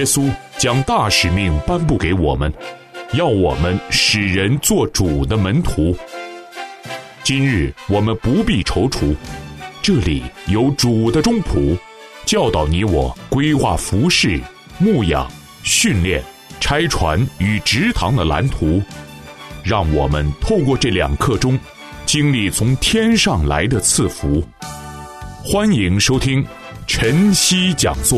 稣将大使命颁布给我们，要我们使人做主的门徒。今日我们不必踌躇，这里有主的中仆，教导你我规划服事、牧养、训练、拆船与植堂的蓝图，让我们透过这2课中经历从天上来的赐福。欢迎收听晨曦讲座。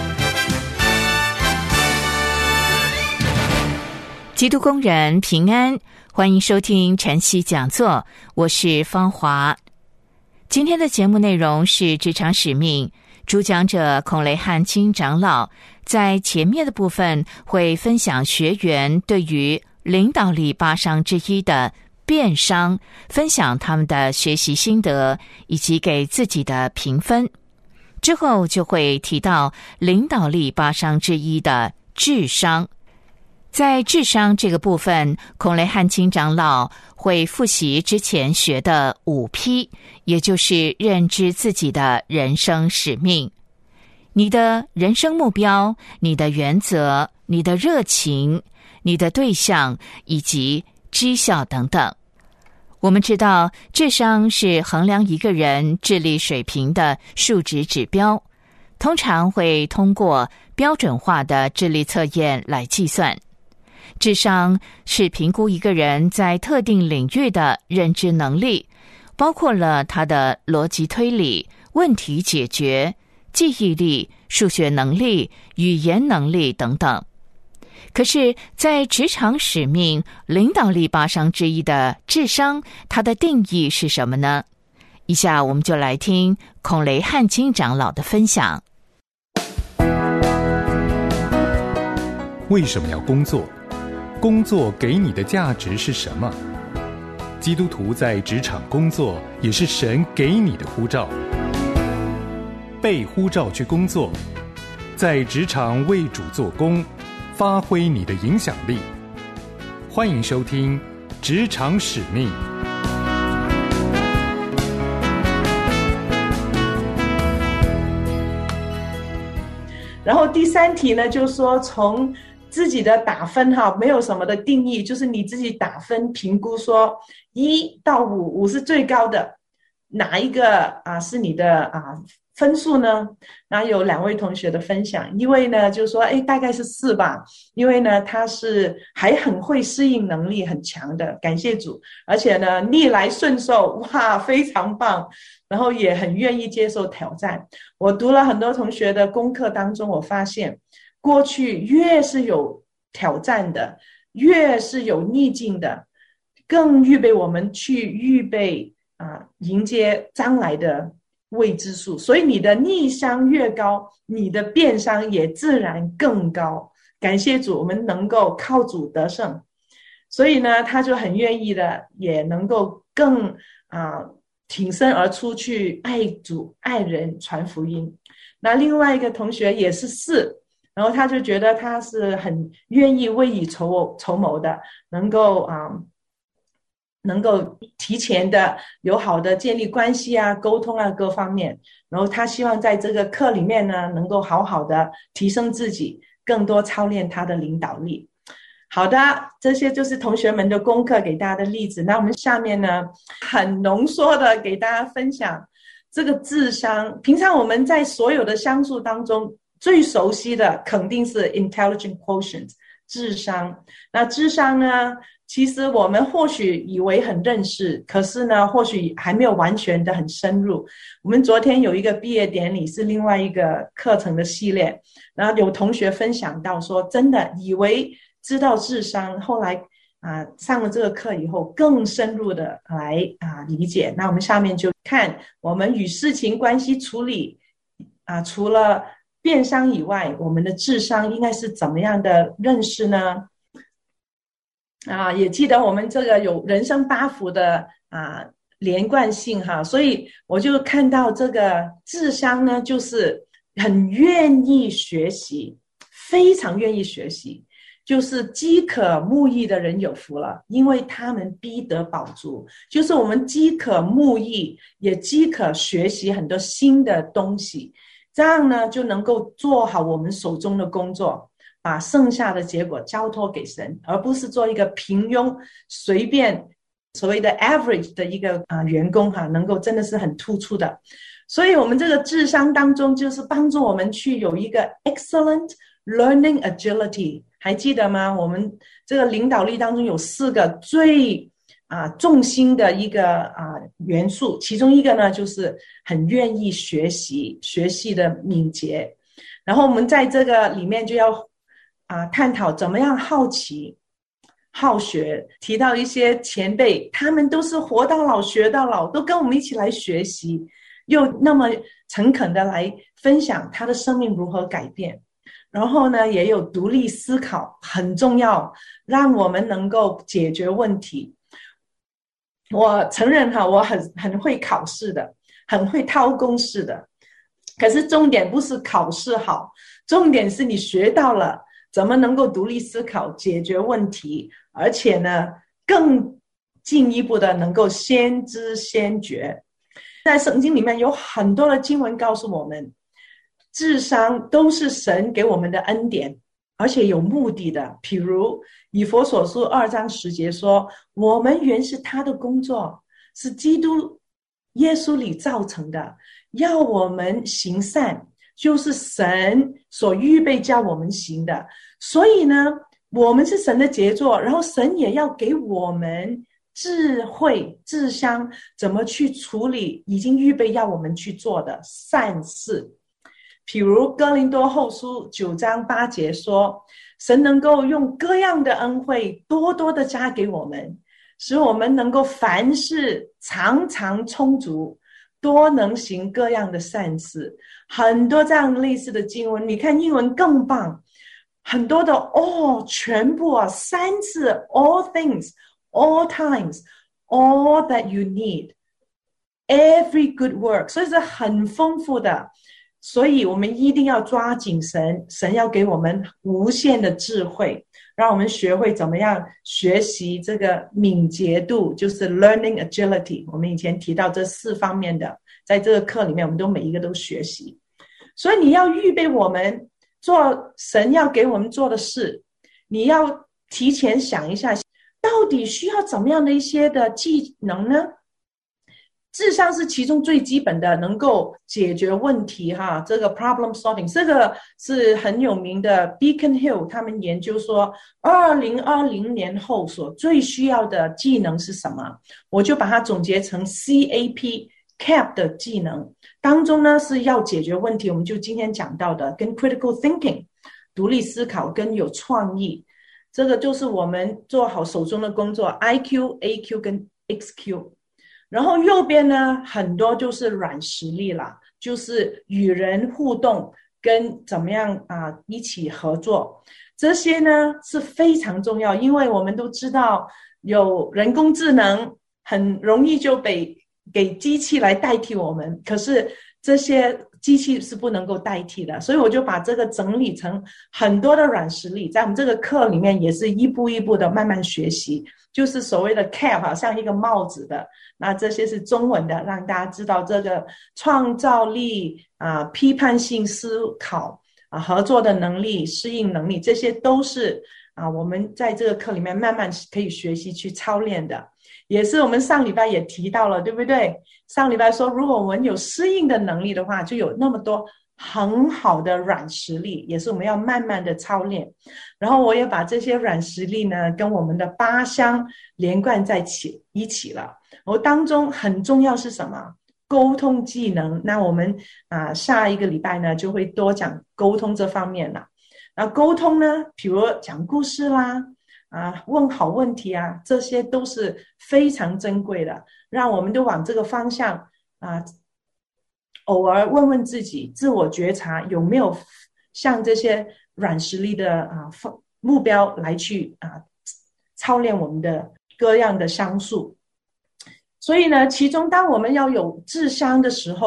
基督工人平安，欢迎收听晨曦讲座，我是芳华。今天的节目内容是职场使命，主讲者孔雷汉卿长老在前面的部分会分享学员对于领导力8商之一的变商，分享他们的学习心得以及给自己的评分。之后就会提到领导力8商之一的智商。在智商这个部分，孔雷汉卿长老会复习之前学的5P， 也就是认知自己的人生使命，你的人生目标、你的原则、你的热情、你的对象以及绩效等等。我们知道，智商是衡量一个人智力水平的数值指标，通常会通过标准化的智力测验来计算。智商是评估一个人在特定领域的认知能力，包括了他的逻辑推理、问题解决、记忆力、数学能力、语言能力等等。可是在职场使命领导力8商之一的智商，它的定义是什么呢？以下我们就来听孔雷汉卿长老的分享。 为什么要工作？工作给你的价值是什么？基督徒在职场工作也是神给你的呼召，被呼召去工作，在职场为主做工，发挥你的影响力。欢迎收听职场使命。 然后第3题呢，就是说从自己的打分没有什么的定义，就是你自己打分评估说1到5，5是最高的，哪一个是你的分数呢？然后有2位同学的分享，一位呢就说大概是4吧，因为呢他是还很会适应能力很强的，感谢主，而且呢逆来顺受，哇，非常棒，然后也很愿意接受挑战。我读了很多同学的功课当中，我发现过去越是有挑战的，越是有逆境的，更预备我们去迎接将来的未知数。所以你的逆商越高，你的变商也自然更高。感谢主，我们能够靠主得胜。所以呢，他就很愿意的，也能够更挺身而出去爱主、爱人、传福音。那另外一个同学也是4，然后他就觉得他是很愿意未雨绸缪的，能够提前的有好的建立关系沟通各方面，然后他希望在这个课里面呢，能够好好的提升自己，更多操练他的领导力。好的，这些就是同学们的功课给大家的例子。那我们下面呢，很浓缩的给大家分享这个智商。平常我们在所有的商数当中最熟悉的肯定是 intelligent quotient 智商。那智商呢，其实我们或许以为很认识，可是呢或许还没有完全的很深入。我们昨天有一个毕业典礼，是另外一个课程的系列，然后有同学分享到说，真的以为知道智商，后来上了这个课以后更深入的来理解。那我们下面就看我们与事情关系处理除了变商以外，我们的智商应该是怎么样的认识呢？也记得我们这个有人生8福的连贯性所以我就看到这个智商呢，就是很愿意学习，非常愿意学习，就是饥渴慕义的人有福了，因为他们必得饱足。就是我们饥渴慕义，也饥渴学习很多新的东西。 这样呢就能够做好我们手中的工作，把剩下的结果交托给神，而不是做一个平庸随便所谓的 average 的一个员工能够真的是很突出的。所以我们这个智商当中就是帮助我们去有一个 excellent learning agility， 还记得吗？我们这个领导力当中有4个最重心的一个元素，其中一个呢就是很愿意学习的敏捷。然后我们在这个里面就要探讨怎么样好奇好学，提到一些前辈，他们都是活到老学到老，都跟我们一起来学习，又那么诚恳的来分享他的生命如何改变。然后呢也有独立思考，很重要，让我们能够解决问题。我承认我很会考试的，很会掏公式的，可是重点不是考试好，重点是你学到了怎么能够独立思考解决问题，而且呢更进一步的能够先知先觉。在圣经里面有很多的经文告诉我们，智商都是神给我们的恩典，而且有目的的。譬如以弗所书2章10节说，我们原是他的工作，是基督耶稣里造成的，要我们行善，就是神所预备叫我们行的。所以呢我们是神的杰作，然后神也要给我们智慧智商，怎么去处理已经预备要我们去做的善事。譬如哥林多后书9章8节说，神能够用各样的恩惠多多的加给我们，使我们能够凡事常常充足，多能行各样的善事。很多这样类似的经文，你看英文更棒，很多的全部3次 all things all times all that you need every good work， 所以是很丰富的。所以我们一定要抓紧神要给我们无限的智慧，让我们学会怎么样学习这个敏捷度，就是 learning agility。 我们以前提到这4方面的，在这个课里面我们都每一个都学习。所以你要预备我们做神要给我们做的事，你要提前想一下到底需要怎么样的一些的技能呢？智商是其中最基本的，能够解决问题这个 problem solving， 这个是很有名的 Beacon Hill 他们研究说2020年后所最需要的技能是什么，我就把它总结成 CAP 的技能当中呢，是要解决问题，我们就今天讲到的跟 critical thinking 独立思考跟有创意，这个就是我们做好手中的工作 IQ AQ 跟 XQ。然后右边呢很多就是软实力啦，就是与人互动跟怎么样一起合作，这些呢是非常重要。因为我们都知道有人工智能很容易就给机器来代替我们，可是这些机器是不能够代替的，所以我就把这个整理成很多的软实力，在我们这个课里面也是一步一步的慢慢学习，就是所谓的 cap 像一个帽子的，那这些是中文的，让大家知道这个创造力批判性思考合作的能力适应能力，这些都是我们在这个课里面慢慢可以学习去操练的。也是我们上礼拜也提到了，对不对？上礼拜说如果我们有适应的能力的话，就有那么多很好的软实力，也是我们要慢慢的操练。然后我也把这些软实力呢跟我们的8项连贯在一起了。我当中很重要是什么？沟通技能。那我们下一个礼拜呢就会多讲沟通这方面了。那沟通呢，比如讲故事啦问好问题这些都是非常珍贵的，让我们都往这个方向偶尔问问自己，自我觉察有没有像这些软实力的目标来去操练我们的各样的商数。所以呢，其中当我们要有智商的时候，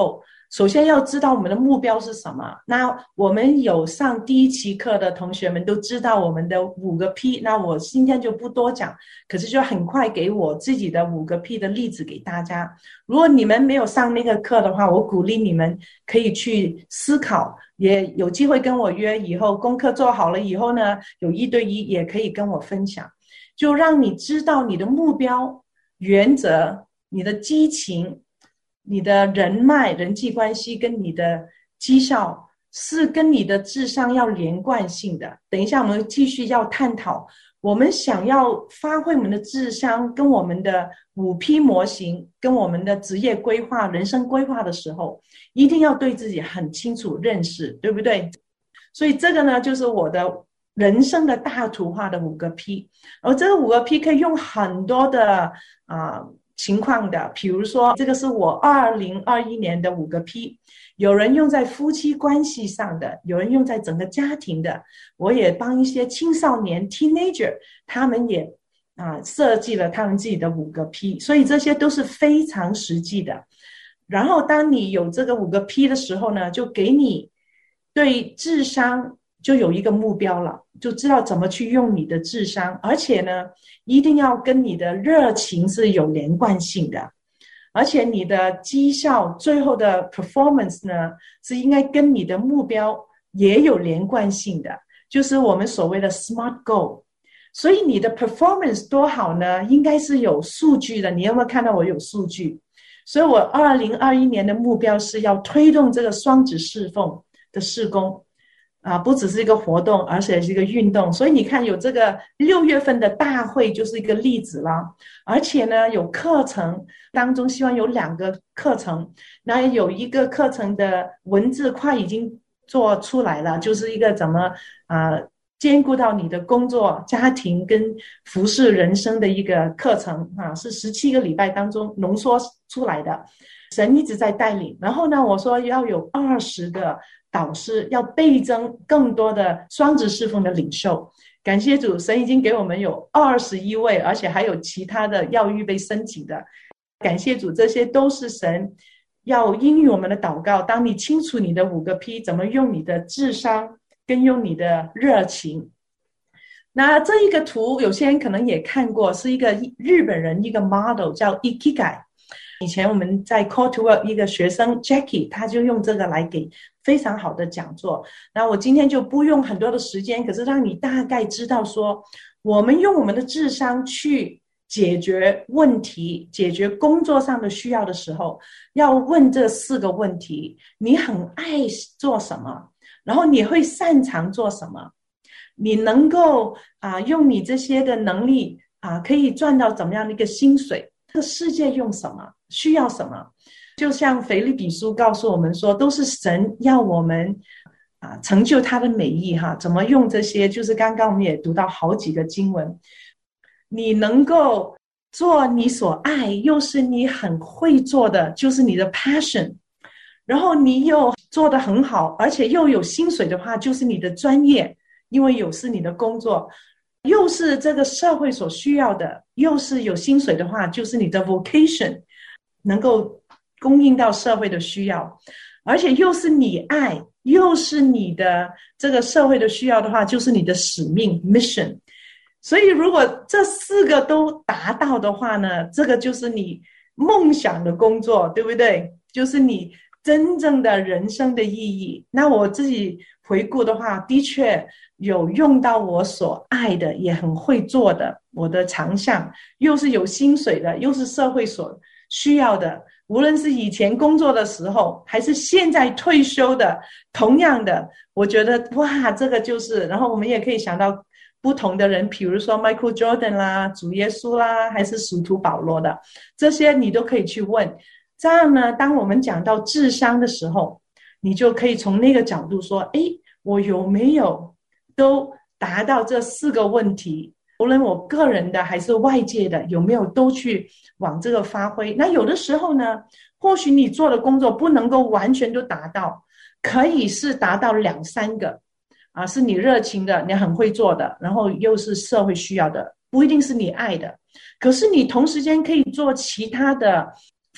首先要知道我们的目标是什么。那我们有上第一期课的同学们都知道我们的5个 P， 那我今天就不多讲，可是就很快给我自己的5个 P 的例子给大家。如果你们没有上那个课的话，我鼓励你们可以去思考，也有机会跟我约，以后功课做好了以后呢，有1对1也可以跟我分享，就让你知道你的目标、原则、你的激情、你的人脉、人际关系跟你的绩效是跟你的智商要连贯性的。等一下我们继续要探讨，我们想要发挥我们的智商跟我们的5P 模型跟我们的职业规划、人生规划的时候，一定要对自己很清楚认识，对不对？所以这个呢，就是我的人生的大图画的5个 P， 而这个5个 P 可以用很多的情况的，比如说这个是我2021年的5个 P， 有人用在夫妻关系上的，有人用在整个家庭的，我也帮一些青少年 teenager， 他们也设计了他们自己的5个 P， 所以这些都是非常实际的。然后当你有这个5个 P 的时候呢，就给你对智商就有一个目标了，就知道怎么去用你的智商，而且呢一定要跟你的热情是有连贯性的，而且你的绩效最后的 performance 呢是应该跟你的目标也有连贯性的，就是我们所谓的 SMART goal。 所以你的 performance 多好呢，应该是有数据的。你有没有看到我有数据？所以我2021年的目标是要推动这个双子侍奉的事工不只是一个活动，而且是一个运动。所以你看有这个6月份的大会就是一个例子啦。而且呢有课程当中希望有2个课程，那有一个课程的文字快已经做出来了，就是一个怎么兼顾到你的工作、家庭跟服侍人生的一个课程是17个礼拜当中浓缩出来的，神一直在带领。然后呢我说要有20个导师，要倍增更多的双子侍奉的领袖。感谢主，神已经给我们有21位，而且还有其他的要预备申请的。感谢主，这些都是神要应允我们的祷告。当你清楚你的5个 P 怎么用你的智商跟用你的热情。那这一个图有些人可能也看过，是一个日本人一个 model 叫 Ikigai。以前我们在 Call to Work 一个学生 Jackie， 他就用这个来给非常好的讲座。那我今天就不用很多的时间，可是让你大概知道说，我们用我们的智商去解决问题、解决工作上的需要的时候，要问这4个问题：你很爱做什么？然后你会擅长做什么？你能够用你这些的能力可以赚到怎么样的一个薪水？这个世界用什么？需要什么？就像腓立比书告诉我们说，都是神要我们成就他的美意怎么用这些？就是刚刚我们也读到好几个经文，你能够做你所爱又是你很会做的，就是你的 passion， 然后你又做得很好，而且又有薪水的话，就是你的专业，因为有是你的工作，又是这个社会所需要的，又是有薪水的话，就是你的 vocation 能够供应到社会的需要，而且又是你爱，又是你的这个社会的需要的话，就是你的使命 mission。 所以如果这4个都达到的话呢，这个就是你梦想的工作，对不对？就是你真正的人生的意义。那我自己回顾的话，的确有用到我所爱的，也很会做的，我的长项，又是有薪水的，又是社会所需要的，无论是以前工作的时候还是现在退休的，同样的我觉得哇，这个就是。然后我们也可以想到不同的人，比如说 Michael Jordan 啦、主耶稣啦，还是使徒保罗的，这些你都可以去问。这样呢，当我们讲到智商的时候，你就可以从那个角度说，我有没有都达到这4个问题，无论我个人的还是外界的，有没有都去往这个发挥。那有的时候呢，或许你做的工作不能够完全都达到，可以是达到2-3个是你热情的，你很会做的，然后又是社会需要的，不一定是你爱的，可是你同时间可以做其他的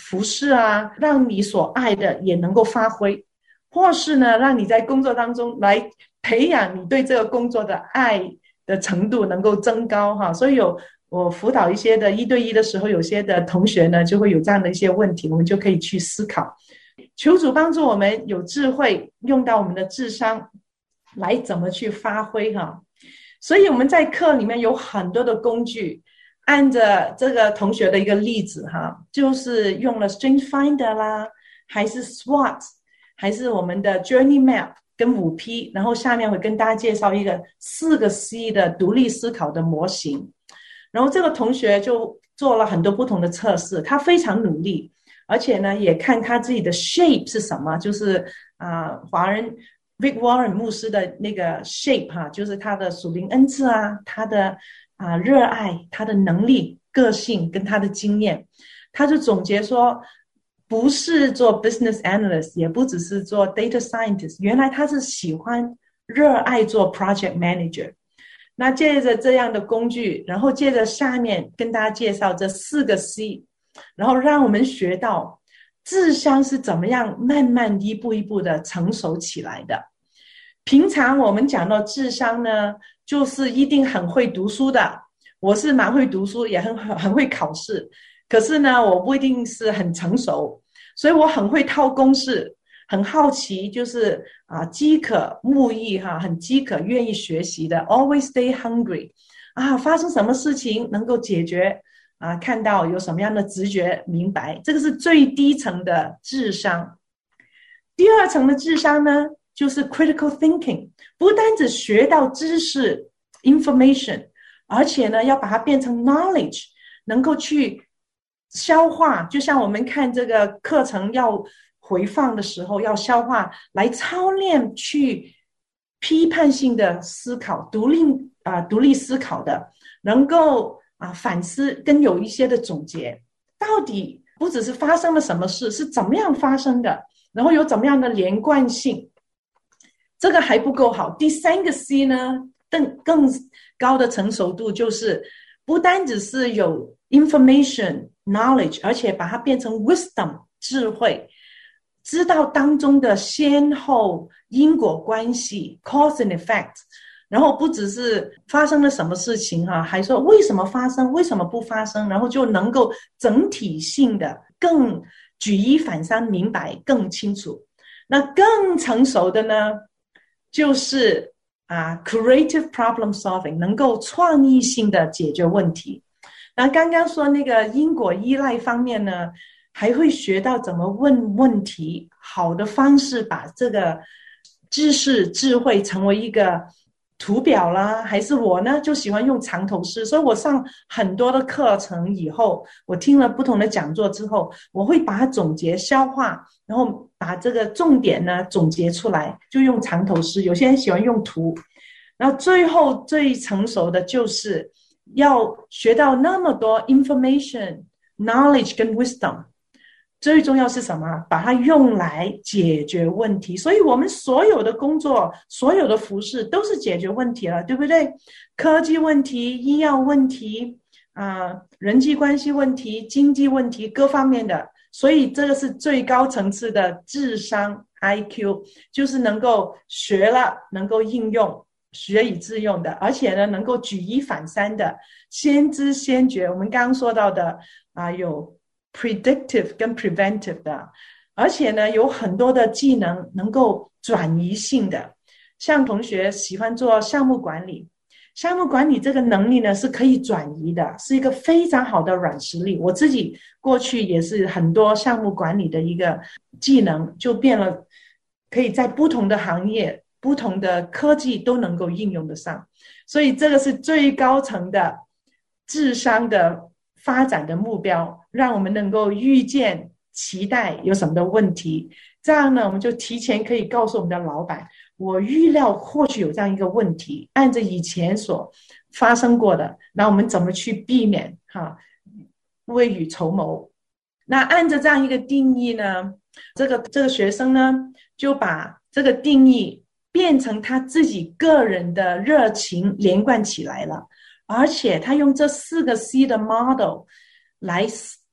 服侍啊，让你所爱的也能够发挥，或是呢，让你在工作当中来培养你对这个工作的爱的程度能够增高哈。所以我辅导一些的1对1的时候，有些的同学呢就会有这样的一些问题，我们就可以去思考，求主帮助我们有智慧，用到我们的智商来怎么去发挥哈。所以我们在课里面有很多的工具，按着这个同学的一个例子哈，就是用了 Strength Finder 啦，还是 SWOT， 还是我们的 Journey Map 跟5P， 然后下面会跟大家介绍一个4个 C 的独立思考的模型。然后这个同学就做了很多不同的测试，他非常努力，而且呢也看他自己的 shape 是什么，就是华人Rick Warren 牧师的那个 shape 哈，就是他的属灵恩赐啊，他的热爱，他的能力、个性跟他的经验，他就总结说，不是做 business analyst， 也不只是做 data scientist， 原来他是喜欢、热爱做 project manager。那借着这样的工具，然后借着下面跟大家介绍这4个 C， 然后让我们学到智商是怎么样慢慢一步一步的成熟起来的。平常我们讲到智商呢，就是一定很会读书的，我是蛮会读书，也很会考试，可是呢我不一定是很成熟，所以我很会套公式，很好奇，就是饥渴慕义哈，很饥渴愿意学习的 always stay hungry 发生什么事情能够解决看到有什么样的直觉明白，这个是最低层的智商。第2层的智商呢，就是 critical thinking， 不单只学到知识 information， 而且呢要把它变成 knowledge， 能够去消化，就像我们看这个课程要回放的时候要消化，来操练去批判性的思考，独立思考的，能够反思跟有一些的总结，到底不只是发生了什么事，是怎么样发生的，然后有怎么样的连贯性，这个还不够好。第3个 C 呢，更高的成熟度，就是不单只是有 information knowledge， 而且把它变成 wisdom 智慧，知道当中的先后因果关系 cause and effect， 然后不只是发生了什么事情还说为什么发生，为什么不发生，然后就能够整体性的更举一反三，明白更清楚。那更成熟的呢，就是creative problem solving， 能够创意性的解决问题。那刚刚说那个因果依赖方面呢，还会学到怎么问问题，好的方式把这个知识智慧成为一个图表啦，还是我呢就喜欢用藏头诗，所以我上很多的课程以后，我听了不同的讲座之后，我会把它总结消化，然后把这个重点呢总结出来，就用藏头诗，有些人喜欢用图。然后最后最成熟的就是要学到那么多 information knowledge 跟 wisdom，最重要是什么？把它用来解决问题。所以我们所有的工作，所有的服事都是解决问题了，对不对？科技问题、医药问题人际关系问题、经济问题，各方面的。所以这个是最高层次的智商 IQ， 就是能够学了，能够应用，学以致用的，而且呢能够举一反三的，先知先觉。我们刚刚说到的有 predictive 跟 preventive 的，而且呢有很多的技能能够转移性的，像同学喜欢做项目管理，项目管理这个能力呢是可以转移的，是一个非常好的软实力。我自己过去也是很多项目管理的一个技能，就变了，可以在不同的行业、不同的科技都能够应用得上。所以这个是最高层的智商的发展的目标，让我们能够预见、期待有什么的问题。这样呢，我们就提前可以告诉我们的老板，我预料或许有这样一个问题，按着以前所发生过的，那我们怎么去避免未雨绸缪。那按着这样一个定义呢，这个学生呢就把这个定义变成他自己个人的热情连贯起来了，而且他用这4个 C 的 model 来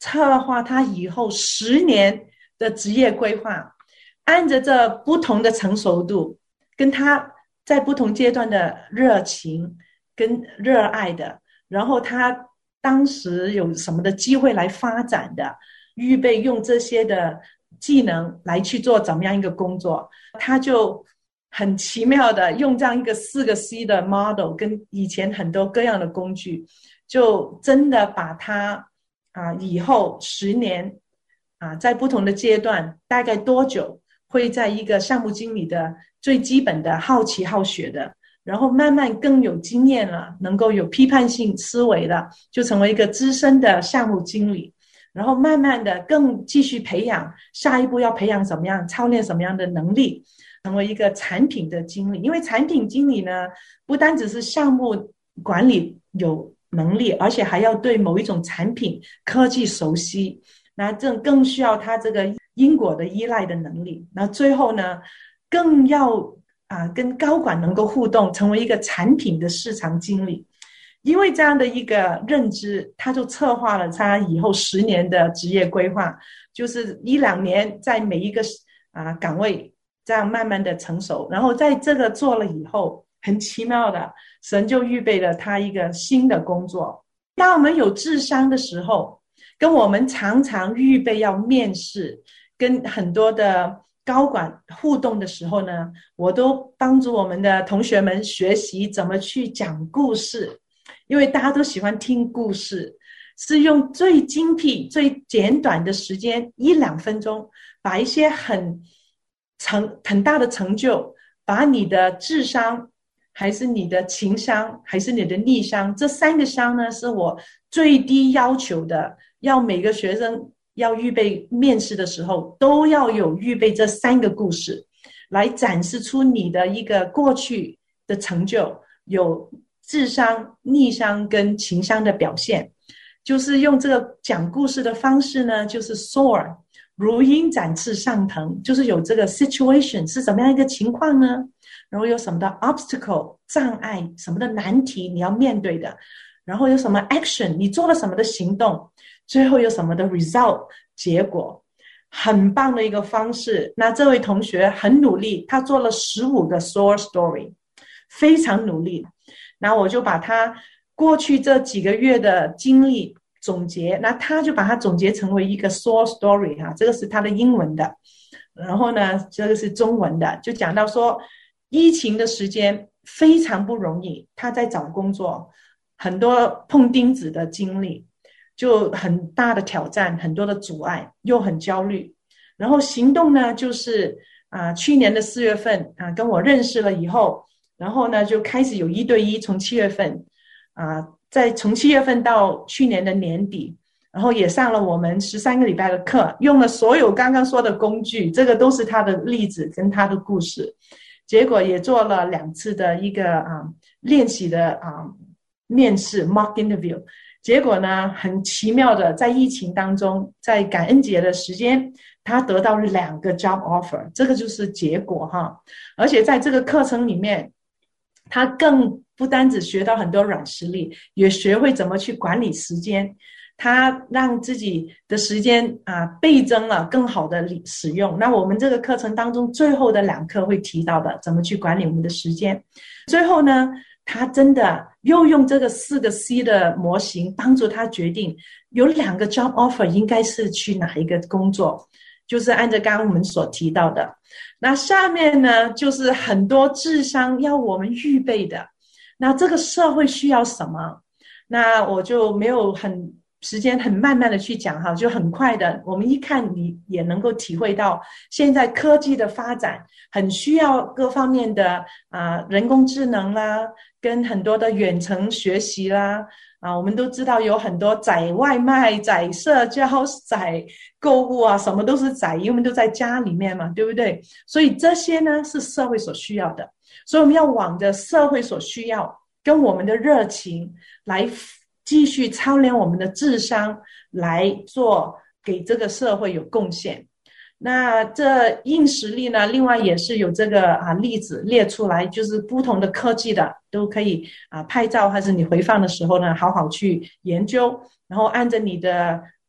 策划他以后10年的职业规划，按着这不同的成熟度，跟他在不同阶段的热情跟热爱的，然后他当时有什么的机会来发展的，预备用这些的技能来去做怎么样一个工作，他就很奇妙的用这样一个4个C 的 model 跟以前很多各样的工具，就真的把他以后10年在不同的阶段大概多久会在一个项目经理的最基本的好奇好学的，然后慢慢更有经验了，能够有批判性思维了，就成为一个资深的项目经理，然后慢慢的更继续培养，下一步要培养什么样，操练什么样的能力，成为一个产品的经理。因为产品经理呢，不单只是项目管理有能力，而且还要对某一种产品科技熟悉，那这更需要他这个因果的依赖的能力。那最后呢，更要跟高管能够互动，成为一个产品的市场经理。因为这样的一个认知，他就策划了他以后10年的职业规划，就是1-2年在每一个岗位这样慢慢的成熟，然后在这个做了以后，很奇妙的，神就预备了他一个新的工作。当我们有智商的时候，跟我们常常预备要面试，跟很多的高管互动的时候呢，我都帮助我们的同学们学习怎么去讲故事，因为大家都喜欢听故事，是用最精辟最简短的时间1-2分钟，把一些很大的成就，把你的智商还是你的情商还是你的逆商，这3个商呢是我最低要求的，要每个学生要预备面试的时候都要有预备这3个故事，来展示出你的一个过去的成就，有智商、逆商跟情商的表现。就是用这个讲故事的方式呢，就是 soar 如鹰展翅上腾，就是有这个 situation 是怎么样一个情况呢，然后有什么的 obstacle 障碍，什么的难题你要面对的，然后有什么 action 你做了什么的行动，最后有什么的 result 结果。很棒的一个方式。那这位同学很努力，他做了15个 soar story， 非常努力。那我就把他过去这几个月的经历总结，那他就把它总结成为一个 soar story 这个是他的英文的，然后呢这个是中文的，就讲到说疫情的时间非常不容易，他在找工作，很多碰钉子的经历，就很大的挑战，很多的阻碍，又很焦虑。然后行动呢就是去年的4月份跟我认识了以后，然后呢就开始有1对1，从7月份再从7月份到去年的年底，然后也上了我们13个礼拜的课，用了所有刚刚说的工具，这个都是他的例子跟他的故事。结果也做了2次的一个练习的面试 mock interview， 结果呢很奇妙的，在疫情当中，在感恩节的时间，他得到2个 job offer， 这个就是结果而且在这个课程里面，他更不单只学到很多软实力，也学会怎么去管理时间，他让自己的时间倍增了，更好的使用。那我们这个课程当中最后的2课会提到的，怎么去管理我们的时间。最后呢，他真的又用这个4个 C 的模型帮助他决定有2个 job offer 应该是去哪一个工作，就是按照刚刚我们所提到的。那下面呢就是很多智商要我们预备的，那这个社会需要什么，那我就没有时间很慢慢的去讲就很快的，我们一看你也能够体会到现在科技的发展很需要各方面的人工智能啦，跟很多的远程学习啦我们都知道有很多载外卖、载社交、载购物什么都是载，因为我们都在家里面嘛，对不对？所以这些呢是社会所需要的，所以我们要往着社会所需要跟我们的热情来继续操练我们的智商，来做给这个社会有贡献。那这硬实力呢，另外也是有这个例子列出来，就是不同的科技的都可以拍照，还是你回放的时候呢好好去研究，然后按着你的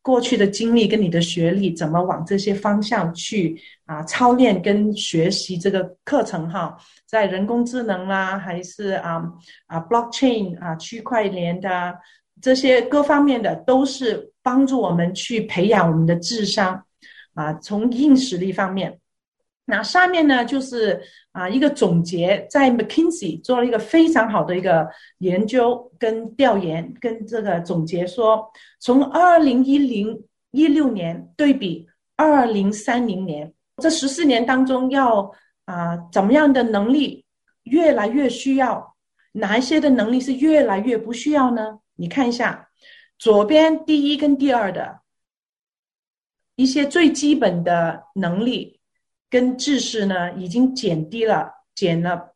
过去的经历跟你的学历怎么往这些方向去操练跟学习这个课程哈，在人工智能啦，还是blockchain 区块链的这些各方面的，都是帮助我们去培养我们的智商从硬实力方面。那下面呢就是一个总结，在 McKinsey 做了一个非常好的一个研究跟调研跟这个总结说，从2016年对比2030年这14年当中要怎么样的能力越来越需要，哪一些的能力是越来越不需要呢？你看一下左边第一跟第二的一些最基本的能力跟知识呢，已经减了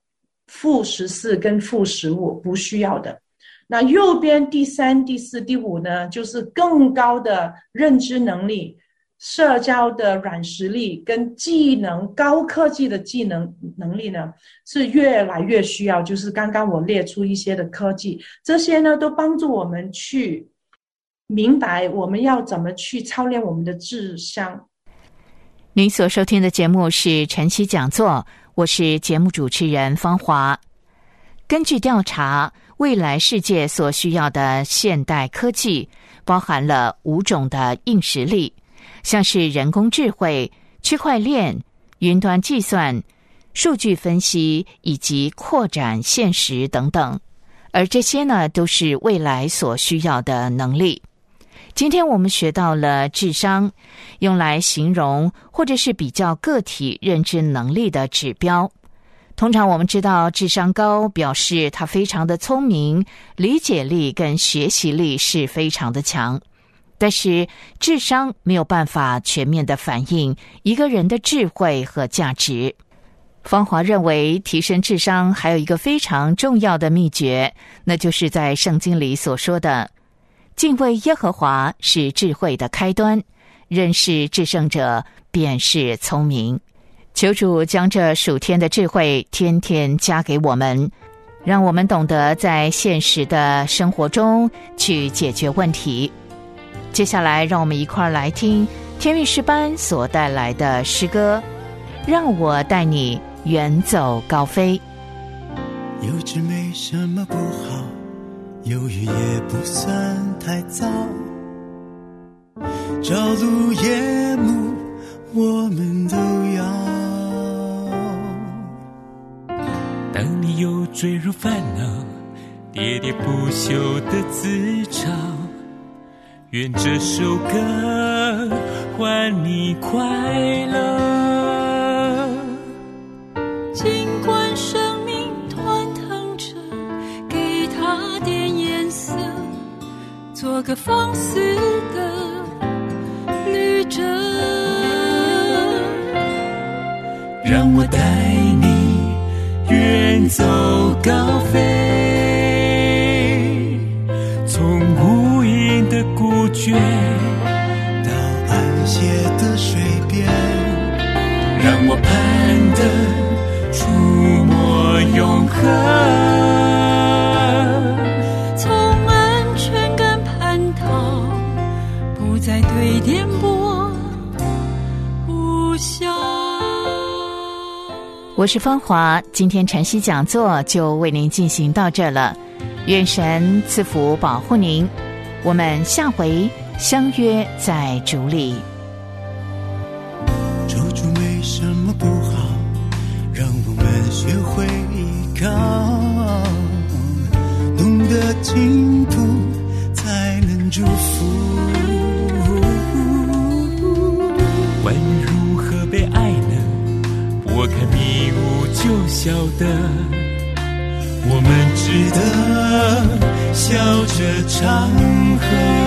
-14跟-15不需要的。那右边第3、第4、第5呢，就是更高的认知能力、社交的软实力跟技能，高科技的技能能力呢，是越来越需要。就是刚刚我列出一些的科技，这些呢都帮助我们去明白我们要怎么去操练我们的智商。 您所收听的节目是晨曦讲座，我是节目主持人方华。根据调查，未来世界所需要的现代科技包含了5种的硬实力，像是人工智慧、区块链、云端计算、数据分析以及扩展现实等等，而这些呢都是未来所需要的能力。今天我们学到了智商，用来形容或者是比较个体认知能力的指标。通常我们知道智商高表示他非常的聪明，理解力跟学习力是非常的强。但是智商没有办法全面的反映一个人的智慧和价值。方华认为提升智商还有一个非常重要的秘诀，那就是在圣经里所说的敬畏耶和华是智慧的开端，认识至圣者便是聪明。求主将这属天的智慧天天加给我们，让我们懂得在现实的生活中去解决问题。接下来让我们一块儿来听天韵诗班所带来的诗歌，让我带你远走高飞。 幼稚没什么不好，犹豫也不算太早，朝露夜幕我们都要。 当你又坠入烦恼，喋喋不休的自嘲，愿这首歌换你快乐。 尽管生命团腾着，给它点颜色，做个放肆的旅者。 让我带你远走高飞，从无垠的孤绝到安歇的水边， 让我攀得触摸永恒， 从安全感攀讨，不再对颠簸无效。 我是芳华，今天晨曦讲座就为您进行到这了，愿神赐福保护您，我们下回相约在主里。 踌躇没什么不好，让我们学会依靠，懂得倾吐才能祝福。 问如何被爱呢？拨开迷雾就晓得，我们值得笑着唱和。